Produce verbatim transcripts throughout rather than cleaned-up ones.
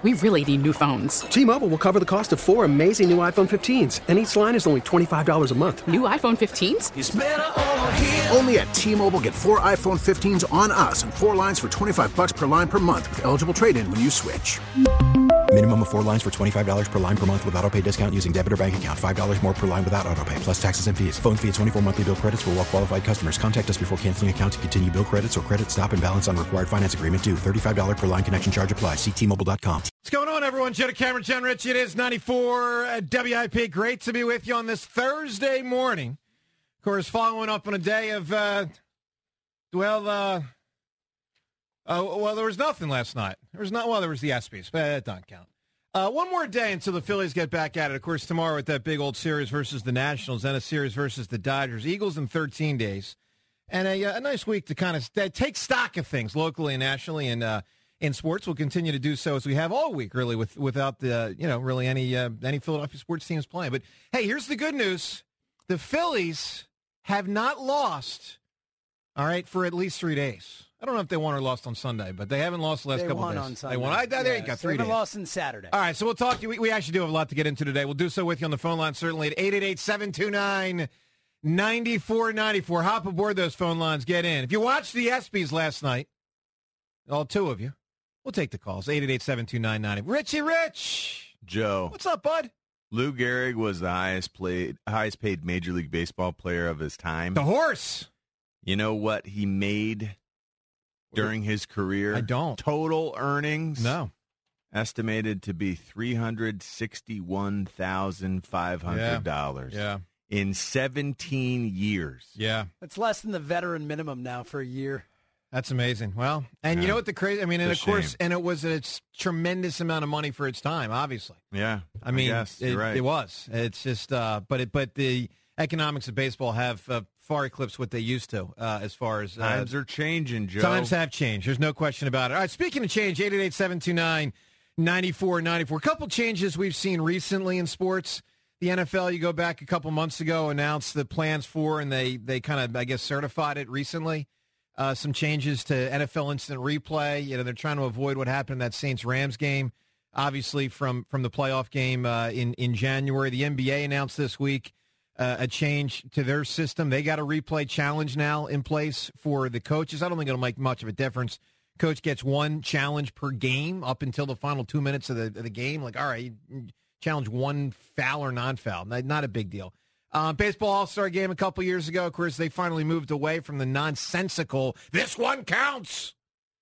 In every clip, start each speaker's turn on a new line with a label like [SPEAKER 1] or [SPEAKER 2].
[SPEAKER 1] we really need new phones.
[SPEAKER 2] T-Mobile will cover the cost of four amazing new iPhone fifteens, and each line is only twenty-five dollars a month.
[SPEAKER 1] New iPhone fifteens?
[SPEAKER 3] It's better over here.
[SPEAKER 4] Only at T-Mobile, get four iPhone fifteens on us and four lines for twenty-five dollars per line per month with eligible trade-in when you switch.
[SPEAKER 5] Minimum of four lines for twenty-five dollars per line per month with autopay discount using debit or bank account. five dollars more per line without autopay, plus taxes and fees. Phone fee at twenty-four monthly bill credits for well-qualified customers. Contact us before canceling account to continue bill credits or credit stop and balance on required finance agreement due. thirty-five dollars per line connection charge applies. See T Mobile dot com.
[SPEAKER 6] What's going on, everyone? Jenna Cameron, John Ritchie. It is ninety-four at W I P. Great to be with you on this Thursday morning. Of course, following up on a day of, uh, well, uh, uh, well, there was nothing last night. There was not, well, there was the ESPYs, but that doesn't count. Uh, one more day until the Phillies get back at it. Of course, tomorrow with that big old series versus the Nationals, then a series versus the Dodgers. Eagles in thirteen days. And a, a nice week to kind of st- take stock of things locally and nationally and uh, in sports. We'll continue to do so as we have all week, really, with without the you know really any uh, any Philadelphia sports teams playing. But hey, here's the good news: the Phillies have not lost, all right, for at least three days. I don't know if they won or lost on Sunday, but they haven't lost the last
[SPEAKER 7] they
[SPEAKER 6] couple
[SPEAKER 7] won
[SPEAKER 6] days.
[SPEAKER 7] On Sunday.
[SPEAKER 6] They won. I, there
[SPEAKER 7] yeah,
[SPEAKER 6] you go.
[SPEAKER 7] so
[SPEAKER 6] Three
[SPEAKER 7] they
[SPEAKER 6] days.
[SPEAKER 7] lost on Saturday.
[SPEAKER 6] All right, so we'll talk to you. We, we actually do have a lot to get into today. We'll do so with you on the phone line, certainly at eight eight eight, seven two nine, nine four nine four. Hop aboard those phone lines. Get in. If you watched the ESPYs last night, all two of you, we'll take the calls. eight eight eight, seven two nine, nine four. Richie Rich.
[SPEAKER 8] Joe.
[SPEAKER 6] What's up, bud?
[SPEAKER 8] Lou Gehrig was the highest played, highest paid Major League Baseball player of his time.
[SPEAKER 6] The horse.
[SPEAKER 8] You know what he made during his career?
[SPEAKER 6] I don't.
[SPEAKER 8] Total earnings?
[SPEAKER 6] No.
[SPEAKER 8] Estimated to be three hundred sixty-one thousand five hundred dollars.
[SPEAKER 6] Yeah.
[SPEAKER 8] yeah. In seventeen years.
[SPEAKER 6] Yeah.
[SPEAKER 7] It's less than the veteran minimum now for a year.
[SPEAKER 6] That's amazing. Well, and
[SPEAKER 8] yeah.
[SPEAKER 6] you know what the crazy, I mean, and
[SPEAKER 8] it's
[SPEAKER 6] of course, and it was a tremendous amount of money for its time, obviously.
[SPEAKER 8] Yeah.
[SPEAKER 6] I mean,
[SPEAKER 8] I guess.
[SPEAKER 6] it,
[SPEAKER 8] You're right.
[SPEAKER 6] it was. It's just, uh, but it, but the economics of baseball have uh, far eclipsed what they used to uh, as far as. Uh,
[SPEAKER 8] Times are changing, Joe.
[SPEAKER 6] Times have changed. There's no question about it. All right, speaking of change, eight eight eight, seven two nine, nine four nine four. A couple changes we've seen recently in sports. The N F L, you go back a couple months ago, announced the plans for, and they, they kind of, I guess, certified it recently. Uh, some changes to N F L instant replay. You know, they're trying to avoid what happened in that Saints-Rams game, obviously from, from the playoff game uh, in, in January. The N B A announced this week uh, a change to their system. They got a replay challenge now in place for the coaches. I don't think it'll make much of a difference. Coach gets one challenge per game up until the final two minutes of the, of the game. Like, all right, challenge one foul or non-foul. Not, not a big deal. Uh, baseball All-Star game a couple years ago, of course, they finally moved away from the nonsensical, this one counts,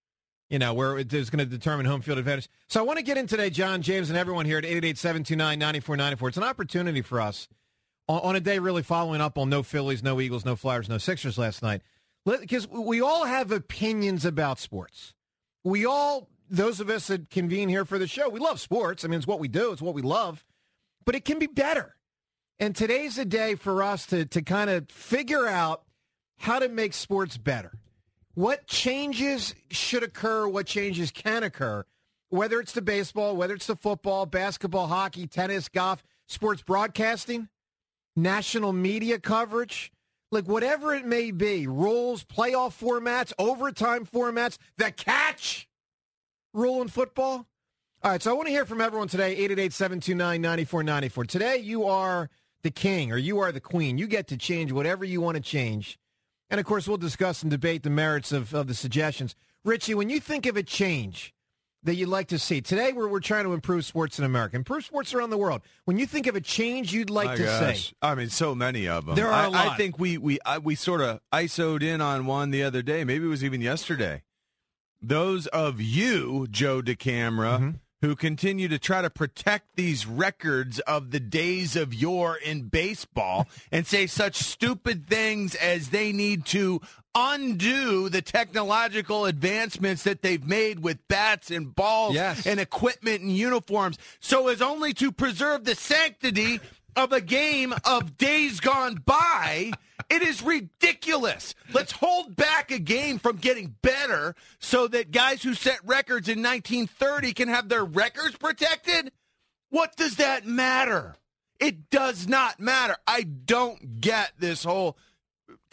[SPEAKER 6] you know, where it is going to determine home field advantage. So I want to get in today, John, James, and everyone here at eight eight eight, seven two nine, nine four nine four. It's an opportunity for us on, on a day really following up on no Phillies, no Eagles, no Flyers, no Sixers last night. Because we all have opinions about sports. We all, those of us that convene here for the show, we love sports. I mean, it's what we do. It's what we love. But it can be better. And today's a day for us to, to kind of figure out how to make sports better. What changes should occur, what changes can occur, whether it's to baseball, whether it's to football, basketball, hockey, tennis, golf, sports broadcasting, national media coverage, like whatever it may be, rules, playoff formats, overtime formats, the catch rule in football. All right, so I want to hear from everyone today, eight eight eight, seven two nine, nine four nine four. Today you are the king or you are the queen. You get to change whatever you want to change. And, of course, we'll discuss and debate the merits of, of the suggestions. Richie, when you think of a change that you'd like to see, today we're, we're trying to improve sports in America, improve sports around the world. When you think of a change you'd like
[SPEAKER 8] My
[SPEAKER 6] to
[SPEAKER 8] gosh.
[SPEAKER 6] say.
[SPEAKER 8] I mean, so many of them.
[SPEAKER 6] There are
[SPEAKER 8] I,
[SPEAKER 6] a lot.
[SPEAKER 8] I think we we I, we sort of I S O'd in on one the other day. Maybe it was even yesterday. Those of you, Joe DeCamera, mm-hmm. who continue to try to protect these records of the days of yore in baseball and say such stupid things as they need to undo the technological advancements that they've made with bats and balls
[SPEAKER 6] yes.
[SPEAKER 8] and equipment and uniforms so as only to preserve the sanctity of a game of days gone by. It is ridiculous. Let's hold back a game from getting better so that guys who set records in nineteen thirty can have their records protected. What does that matter? It does not matter. I don't get this whole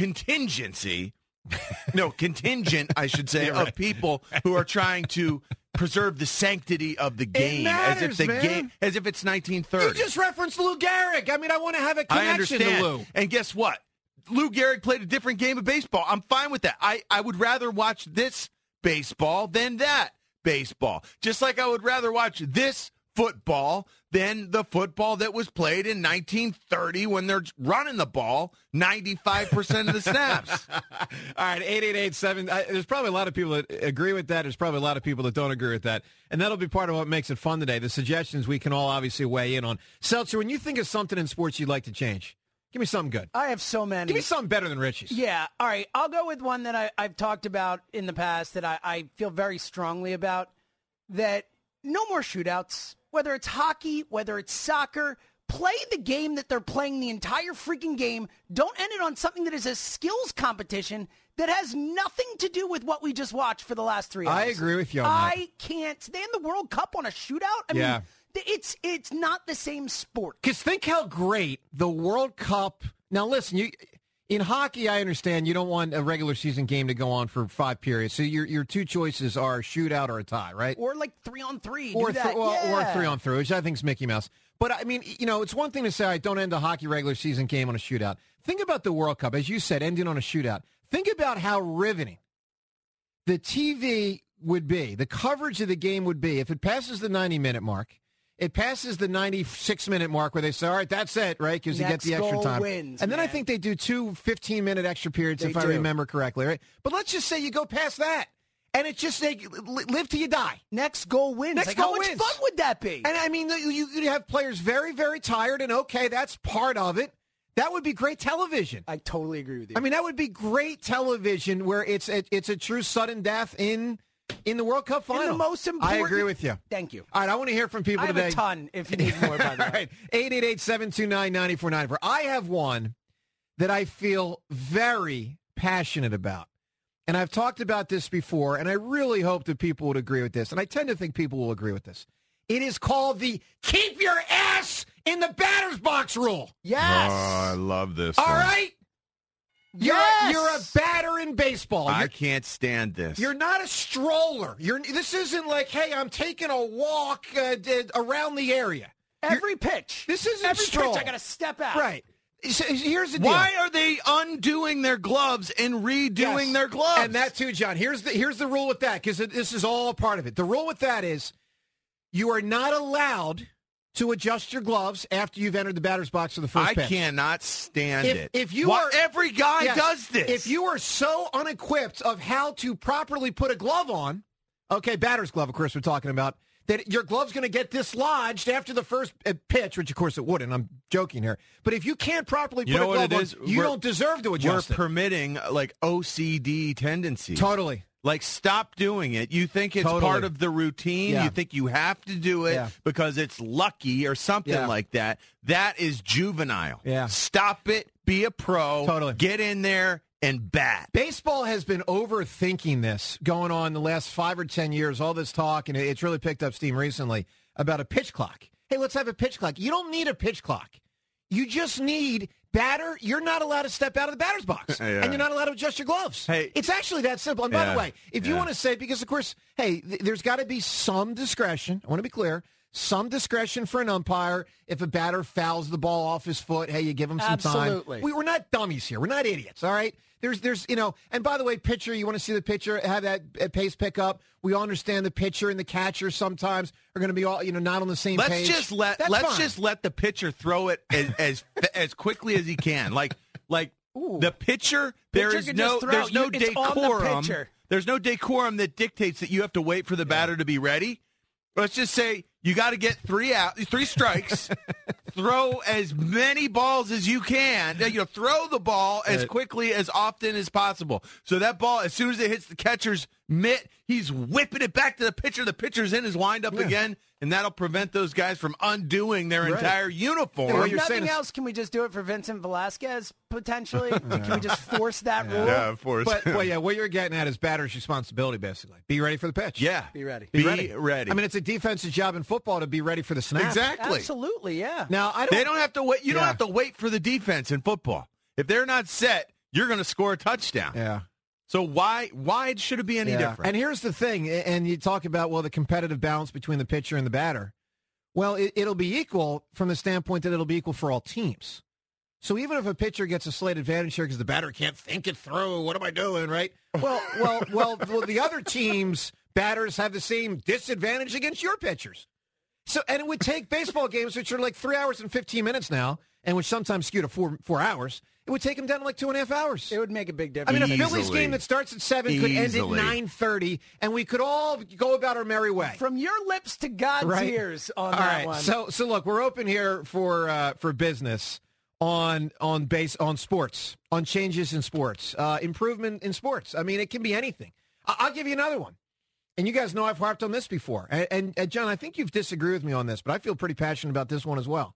[SPEAKER 8] contingency. No, contingent, I should say,
[SPEAKER 6] yeah, right.
[SPEAKER 8] of people who are trying to preserve the sanctity of the game as
[SPEAKER 6] matters,
[SPEAKER 8] if the
[SPEAKER 6] man.
[SPEAKER 8] game as if it's nineteen thirty.
[SPEAKER 6] You just referenced Lou Gehrig. I mean, I want to have a
[SPEAKER 8] I
[SPEAKER 6] connection
[SPEAKER 8] understand.
[SPEAKER 6] to Lou.
[SPEAKER 8] And guess what? Lou Gehrig played a different game of baseball. I'm fine with that. I, I would rather watch this baseball than that baseball. Just like I would rather watch this football than the football that was played in nineteen thirty when they're running the ball ninety-five percent of the snaps.
[SPEAKER 6] All right, eight eight eight seven. Uh, there's probably a lot of people that agree with that. There's probably a lot of people that don't agree with that. And that'll be part of what makes it fun today. The suggestions we can all obviously weigh in on. Seltzer, when you think of something in sports you'd like to change, give me something good.
[SPEAKER 7] I have so many.
[SPEAKER 6] Give me something better than Richie's.
[SPEAKER 7] Yeah. All right. I'll go with one that I, I've talked about in the past that I, I feel very strongly about, that no more shootouts, whether it's hockey, whether it's soccer. Play the game that they're playing the entire freaking game. Don't end it on something that is a skills competition that has nothing to do with what we just watched for the last three hours.
[SPEAKER 6] I agree with you on that.
[SPEAKER 7] I can't stand the World Cup on a shootout. I
[SPEAKER 6] Yeah.
[SPEAKER 7] mean, th- it's it's not the same sport.
[SPEAKER 6] Because think how great the World Cup. Now, listen, you in hockey, I understand you don't want a regular season game to go on for five periods. So your your two choices are a shootout or a tie, right?
[SPEAKER 7] Or like three on three.
[SPEAKER 6] Or
[SPEAKER 7] do that.
[SPEAKER 6] th- well,
[SPEAKER 7] yeah.
[SPEAKER 6] or three on three, which I think is Mickey Mouse. But I mean, you know, it's one thing to say, I don't end a hockey regular season game on a shootout. Think about the World Cup, as you said, ending on a shootout. Think about how riveting the T V would be, the coverage of the game would be if it passes the ninety-minute mark. It passes the ninety-six minute mark where they say, all right, that's it, right? Because you get
[SPEAKER 7] Next
[SPEAKER 6] the extra
[SPEAKER 7] goal
[SPEAKER 6] time.
[SPEAKER 7] wins,
[SPEAKER 6] and then I
[SPEAKER 7] man.
[SPEAKER 6] think they do two fifteen-minute extra periods,
[SPEAKER 7] They
[SPEAKER 6] if I
[SPEAKER 7] do.
[SPEAKER 6] remember correctly, right? But let's just say you go past that, and it's just like, li- live till you die.
[SPEAKER 7] Next goal wins.
[SPEAKER 6] Next
[SPEAKER 7] like,
[SPEAKER 6] goal
[SPEAKER 7] how much
[SPEAKER 6] wins.
[SPEAKER 7] fun would that be?
[SPEAKER 6] And, I mean, you, you have players very, very tired, and okay, that's part of it. That would be great television.
[SPEAKER 7] I totally agree with you.
[SPEAKER 6] I mean, that would be great television where it's a, it's a true sudden death in in the World Cup final.
[SPEAKER 7] And the most important.
[SPEAKER 6] I agree with you.
[SPEAKER 7] Thank you.
[SPEAKER 6] All right, I want to hear from people
[SPEAKER 7] I have
[SPEAKER 6] today.
[SPEAKER 7] a ton if you need more, by the way.
[SPEAKER 6] All right, eight eight eight, seven two nine, nine four nine four. I have one that I feel very passionate about. And I've talked about this before, and I really hope that people would agree with this. And I tend to think people will agree with this. It is called the keep your ass in the batter's box rule.
[SPEAKER 7] Yes.
[SPEAKER 8] Oh, I love this.
[SPEAKER 6] All
[SPEAKER 8] one.
[SPEAKER 6] right? You're,
[SPEAKER 7] Yes.
[SPEAKER 6] you're a batter in baseball.
[SPEAKER 8] I
[SPEAKER 6] You're,
[SPEAKER 8] can't stand this.
[SPEAKER 6] you're not a stroller. You're. This isn't like, hey, I'm taking a walk uh, d- around the area.
[SPEAKER 7] Every pitch.
[SPEAKER 6] This isn't
[SPEAKER 7] Every
[SPEAKER 6] stroll.
[SPEAKER 7] pitch, I got to step out.
[SPEAKER 6] Right. So here's the deal.
[SPEAKER 8] Why are they undoing their gloves and redoing
[SPEAKER 6] Yes.
[SPEAKER 8] their gloves?
[SPEAKER 6] And that too, John. Here's the here's the rule with that, because this is all a part of it. The rule with that is you are not allowed to adjust your gloves after you've entered the batter's box for the first
[SPEAKER 8] I
[SPEAKER 6] pitch.
[SPEAKER 8] cannot stand
[SPEAKER 6] If-
[SPEAKER 8] it.
[SPEAKER 6] if you
[SPEAKER 8] Why-
[SPEAKER 6] are-
[SPEAKER 8] every guy
[SPEAKER 6] Yes.
[SPEAKER 8] does this.
[SPEAKER 6] If you are so unequipped of how to properly put a glove on, okay, batter's glove, of course, we're talking about, that your glove's going to get dislodged after the first uh, pitch, which, of course, it wouldn't. I'm joking here. But if you can't properly
[SPEAKER 8] You
[SPEAKER 6] put
[SPEAKER 8] know
[SPEAKER 6] a
[SPEAKER 8] what
[SPEAKER 6] glove
[SPEAKER 8] it
[SPEAKER 6] on,
[SPEAKER 8] is?
[SPEAKER 6] you
[SPEAKER 8] We're-
[SPEAKER 6] don't deserve to
[SPEAKER 8] we're
[SPEAKER 6] adjust it.
[SPEAKER 8] permitting like O C D tendencies.
[SPEAKER 6] Totally.
[SPEAKER 8] Like, stop doing it. You think it's
[SPEAKER 6] Totally.
[SPEAKER 8] part of the routine.
[SPEAKER 6] Yeah.
[SPEAKER 8] You think you have to do it
[SPEAKER 6] Yeah.
[SPEAKER 8] because it's lucky or something
[SPEAKER 6] Yeah.
[SPEAKER 8] like that. That is juvenile.
[SPEAKER 6] Yeah.
[SPEAKER 8] Stop it. Be a pro.
[SPEAKER 6] Totally.
[SPEAKER 8] Get in there and bat.
[SPEAKER 6] Baseball has been overthinking this going on the last five or ten years, all this talk, and it's really picked up steam recently about a pitch clock. Hey, let's have a pitch clock. You don't need a pitch clock. You just need batter. You're not allowed to step out of the batter's box,
[SPEAKER 8] Yeah.
[SPEAKER 6] and you're not allowed to adjust your gloves.
[SPEAKER 8] Hey.
[SPEAKER 6] It's actually that simple. And by
[SPEAKER 8] Yeah.
[SPEAKER 6] the way, if you
[SPEAKER 8] Yeah.
[SPEAKER 6] want to say, because of course, hey, th- there's got to be some discretion. I want to be clear. Some discretion for an umpire. If a batter fouls the ball off his foot, hey, you give him some
[SPEAKER 7] Absolutely.
[SPEAKER 6] time. We, we're not dummies here. We're not idiots, all right? There's, there's, you know, and by the way, pitcher, you want to see the pitcher have that uh, pace pickup. We all understand the pitcher and the catcher sometimes are going to be all, you know, not on the same
[SPEAKER 8] Let's
[SPEAKER 6] page.
[SPEAKER 8] just let
[SPEAKER 6] That's
[SPEAKER 8] let's
[SPEAKER 6] fine.
[SPEAKER 8] just let the pitcher throw it as as, as quickly as he can. Like like the pitcher, there
[SPEAKER 7] Pitcher
[SPEAKER 8] is
[SPEAKER 7] can
[SPEAKER 8] no
[SPEAKER 7] just throw.
[SPEAKER 8] there's no
[SPEAKER 7] You- it's on the
[SPEAKER 8] decorum.
[SPEAKER 7] pitcher.
[SPEAKER 8] There's no decorum that dictates that you have to wait for the batter to be ready. Let's just say you got to get three out, three strikes. Throw as many balls as you can. You know, throw the ball as quickly as often as possible. So that ball, as soon as it hits the catcher's mitt, he's whipping it back to the pitcher. The pitcher's in his windup
[SPEAKER 6] Yeah.
[SPEAKER 8] again, and that'll prevent those guys from undoing their
[SPEAKER 6] Right.
[SPEAKER 8] entire
[SPEAKER 6] Yeah,
[SPEAKER 8] uniform.
[SPEAKER 6] what
[SPEAKER 7] If
[SPEAKER 6] you're saying
[SPEAKER 7] nothing
[SPEAKER 6] is-
[SPEAKER 7] else, can we just do it for Vincent Velasquez, potentially? Can we just force that rule?
[SPEAKER 8] of course.
[SPEAKER 6] But, well, yeah, what you're getting at is batter's responsibility, basically. Be ready for the pitch.
[SPEAKER 8] yeah,
[SPEAKER 7] Be ready.
[SPEAKER 8] Be,
[SPEAKER 6] Be
[SPEAKER 8] ready.
[SPEAKER 6] I mean, it's a defensive job in football to be ready for the snap.
[SPEAKER 8] exactly.
[SPEAKER 7] Absolutely, yeah.
[SPEAKER 6] Now, I don't.
[SPEAKER 8] They don't have to wait. You don't
[SPEAKER 6] Yeah.
[SPEAKER 8] have to wait for the defense in football. If they're not set, you're going to score a touchdown.
[SPEAKER 6] Yeah.
[SPEAKER 8] So why why should it be any
[SPEAKER 6] Yeah.
[SPEAKER 8] different?
[SPEAKER 6] And here's the thing, and you talk about, well, the competitive balance between the pitcher and the batter. Well, it, it'll be equal from the standpoint that it'll be equal for all teams. So even if a pitcher gets a slight advantage here because the batter can't think it through, what am I doing, right? Well, well, well, well, the other team's batters have the same disadvantage against your pitchers. So, and it would take baseball games, which are like three hours and fifteen minutes now, and which sometimes skew to four four hours. It would take them down to like two and a half hours.
[SPEAKER 7] It would make a big
[SPEAKER 6] I
[SPEAKER 7] difference.
[SPEAKER 6] mean, a Phillies
[SPEAKER 8] Easily.
[SPEAKER 6] game that starts at seven could end at
[SPEAKER 8] Easily.
[SPEAKER 6] nine thirty, and we could all go about our merry way.
[SPEAKER 7] From your lips to God's
[SPEAKER 6] Right.
[SPEAKER 7] ears on
[SPEAKER 6] All
[SPEAKER 7] that
[SPEAKER 6] right,
[SPEAKER 7] one.
[SPEAKER 6] so so look, we're open here for uh, for business on on base on sports, on changes in sports, uh, improvement in sports. I mean, it can be anything. I- I'll give you another one, and you guys know I've harped on this before. And, and, and John, I think you've disagreed with me on this, but I feel pretty passionate about this one as well.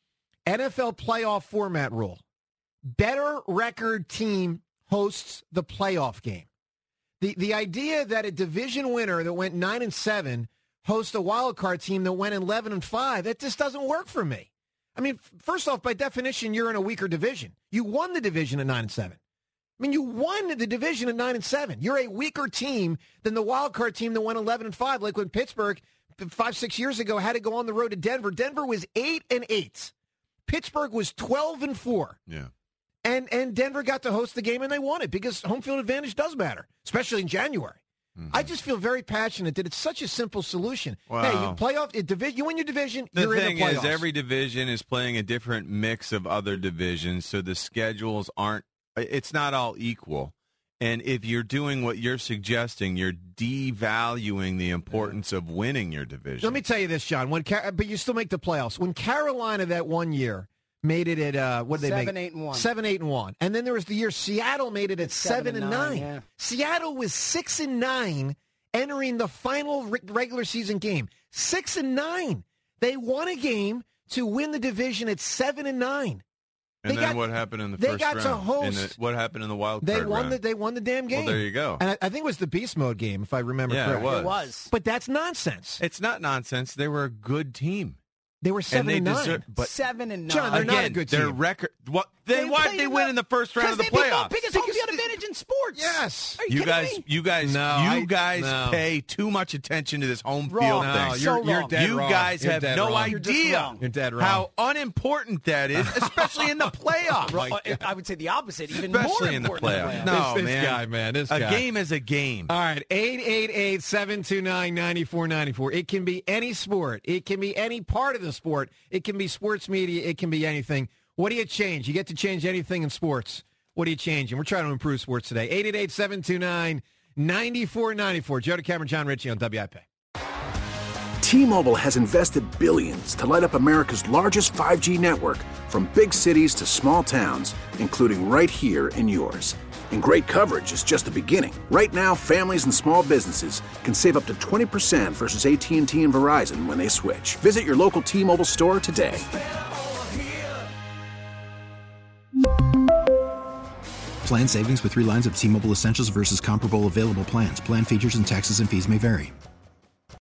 [SPEAKER 6] N F L playoff format rule: better record team hosts the playoff game. The the idea that a division winner that went nine and seven hosts a wild card team that went eleven and five, that just doesn't work for me. I mean, f- first off, by definition, you're in a weaker division. You won the division at nine and seven. I mean, you won the division at nine and seven. You're a weaker team than the wild card team that went eleven and five, like when Pittsburgh five six years ago had to go on the road to Denver. Denver was eight and eight. Pittsburgh was twelve and four.
[SPEAKER 8] Yeah.
[SPEAKER 6] And and Denver got to host the game, and they won it because home field advantage does matter, especially in January. Mm-hmm. I just feel very passionate that it's such a simple solution.
[SPEAKER 3] Wow.
[SPEAKER 6] Hey, you playoff, it, divi- you win your division,
[SPEAKER 3] The
[SPEAKER 6] you're
[SPEAKER 3] thing
[SPEAKER 6] in the
[SPEAKER 3] is,
[SPEAKER 6] playoffs.
[SPEAKER 3] every division is playing a different mix of other divisions, so the schedules aren't, it's not all equal. And if you're doing what you're suggesting, you're devaluing the importance of winning your division.
[SPEAKER 6] Let me tell you this, John. When Car- but you still make the playoffs. When Carolina that one year made it at uh, what did they
[SPEAKER 7] Seven,
[SPEAKER 6] make?
[SPEAKER 7] eight, and one.
[SPEAKER 6] Seven, eight, and one. And then there was the year Seattle made it at seven,
[SPEAKER 7] Seven
[SPEAKER 6] and
[SPEAKER 7] and
[SPEAKER 6] nine.
[SPEAKER 7] nine, yeah.
[SPEAKER 6] Seattle was six and nine, entering the final re- regular season game. Six and nine. They won a game to win the division at seven and nine.
[SPEAKER 3] and
[SPEAKER 6] they
[SPEAKER 3] then
[SPEAKER 6] got-
[SPEAKER 3] what happened in the
[SPEAKER 6] they
[SPEAKER 3] first
[SPEAKER 6] got
[SPEAKER 3] round?
[SPEAKER 6] to
[SPEAKER 3] In
[SPEAKER 6] host-
[SPEAKER 3] the, what happened in the wild
[SPEAKER 6] They
[SPEAKER 3] card
[SPEAKER 6] won
[SPEAKER 3] round?
[SPEAKER 6] the they won the damn game.
[SPEAKER 3] Well, there you go.
[SPEAKER 6] And I, I think it was the beast mode game, if I remember
[SPEAKER 3] Yeah, it
[SPEAKER 6] correctly.
[SPEAKER 3] was.
[SPEAKER 7] It was.
[SPEAKER 6] But that's nonsense.
[SPEAKER 3] It's not nonsense. They were a good team.
[SPEAKER 6] They were seven
[SPEAKER 3] and
[SPEAKER 6] and,
[SPEAKER 3] they
[SPEAKER 6] nine.
[SPEAKER 3] deserve, but
[SPEAKER 7] Seven and nine.
[SPEAKER 6] John, they're
[SPEAKER 3] again,
[SPEAKER 6] not a good
[SPEAKER 3] their
[SPEAKER 6] team.
[SPEAKER 3] record. What? Then
[SPEAKER 7] They
[SPEAKER 3] why did
[SPEAKER 7] played
[SPEAKER 3] they
[SPEAKER 7] in
[SPEAKER 3] win
[SPEAKER 7] the-
[SPEAKER 3] in the first round of the
[SPEAKER 7] Because they beat the
[SPEAKER 3] playoffs?
[SPEAKER 7] biggest home field advantage in sports.
[SPEAKER 6] Yes.
[SPEAKER 7] Are you,
[SPEAKER 3] You
[SPEAKER 7] kidding
[SPEAKER 3] guys,
[SPEAKER 7] me?
[SPEAKER 3] you guys,
[SPEAKER 6] No,
[SPEAKER 3] you
[SPEAKER 6] I-
[SPEAKER 3] guys
[SPEAKER 6] no.
[SPEAKER 3] pay too much attention to this home
[SPEAKER 7] Wrong.
[SPEAKER 3] field
[SPEAKER 7] No,
[SPEAKER 3] thing.
[SPEAKER 6] you're,
[SPEAKER 7] So
[SPEAKER 6] you're
[SPEAKER 7] wrong.
[SPEAKER 6] dead
[SPEAKER 3] you
[SPEAKER 6] wrong.
[SPEAKER 3] guys
[SPEAKER 6] You're
[SPEAKER 3] have
[SPEAKER 6] dead
[SPEAKER 3] no
[SPEAKER 6] wrong.
[SPEAKER 7] You're just
[SPEAKER 3] idea
[SPEAKER 7] wrong.
[SPEAKER 6] You're dead wrong.
[SPEAKER 3] how unimportant that is, especially in the playoffs.
[SPEAKER 7] Well, uh, I would say the opposite. Even
[SPEAKER 3] Especially
[SPEAKER 7] more
[SPEAKER 3] in the
[SPEAKER 7] important than
[SPEAKER 3] playoffs.
[SPEAKER 7] the
[SPEAKER 3] No,
[SPEAKER 6] this, this
[SPEAKER 3] man.
[SPEAKER 6] guy, man, this
[SPEAKER 3] a
[SPEAKER 6] guy.
[SPEAKER 3] game is a game.
[SPEAKER 6] All right, eight eight eight, seven two nine, nine four nine four. It can be any sport. It can be any part of the sport. It can be sports media. It can be anything. What do you change? You get to change anything in sports. What do you change? And we're trying to improve sports today. eight eight eight, seven two nine, nine four nine four. Joe DeCamera, John Ritchie on W I P.
[SPEAKER 4] T-Mobile has invested billions to light up America's largest five G network, from big cities to small towns, including right here in yours. And great coverage is just the beginning. Right now, families and small businesses can save up to twenty percent versus A T and T and Verizon when they switch. Visit your local T-Mobile store today.
[SPEAKER 5] Plan savings with three lines of T-Mobile Essentials versus comparable available plans. Plan features and taxes and fees may vary.